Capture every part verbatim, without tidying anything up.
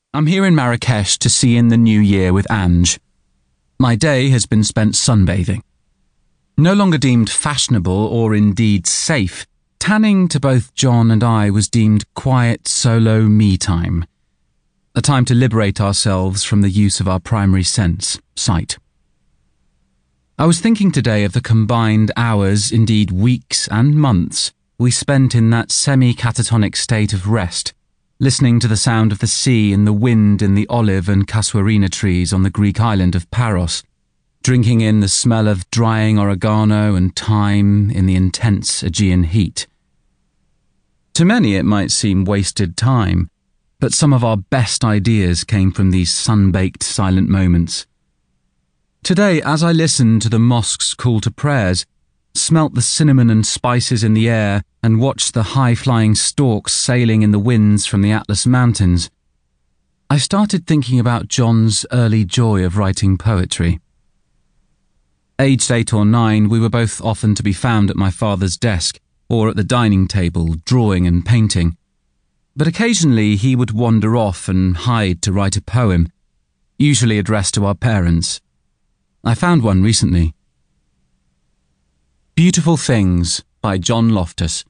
I'm here in Marrakesh to see in the new year with Ange. My day has been spent sunbathing. No longer deemed fashionable or indeed safe, tanning to both John and I was deemed quiet solo me time. A time to liberate ourselves from the use of our primary sense, sight. I was thinking today of the combined hours, indeed weeks and months, we spent in that semi-catatonic state of rest, listening to the sound of the sea and the wind in the olive and casuarina trees on the Greek island of Paros, drinking in the smell of drying oregano and thyme in the intense Aegean heat. To many it might seem wasted time, but some of our best ideas came from these sun-baked silent moments. Today, as I listened to the mosque's call to prayers, smelt the cinnamon and spices in the air, and watched the high-flying storks sailing in the winds from the Atlas Mountains, I started thinking about John's early joy of writing poetry. Aged eight or nine, we were both often to be found at my father's desk, or at the dining table, drawing and painting. But occasionally he would wander off and hide to write a poem, usually addressed to our parents. I found one recently. Beautiful Things by John Loftus.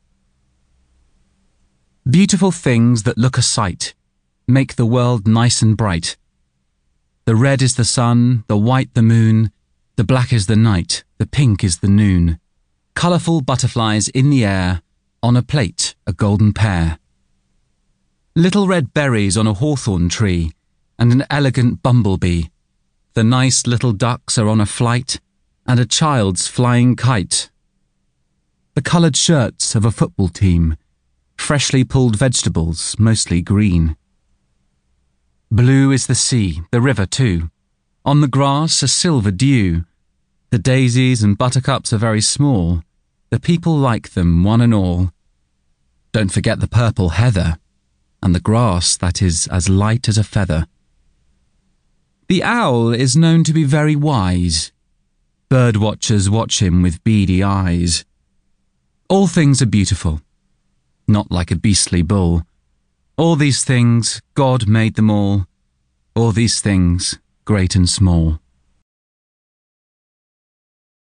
Beautiful things that look a sight, make the world nice and bright. The red is the sun, the white the moon, the black is the night, the pink is the noon. Colourful butterflies in the air, on a plate a golden pear. Little red berries on a hawthorn tree, and an elegant bumblebee. The nice little ducks are on a flight, and a child's flying kite. The coloured shirts of a football team, freshly pulled vegetables, mostly green. Blue is the sea, the river too. On the grass a silver dew. The daisies and buttercups are very small. The people like them, one and all. Don't forget the purple heather, and the grass that is as light as a feather. The owl is known to be very wise. Bird-watchers watch him with beady eyes. All things are beautiful, not like a beastly bull. All these things, God made them all. All these things, great and small.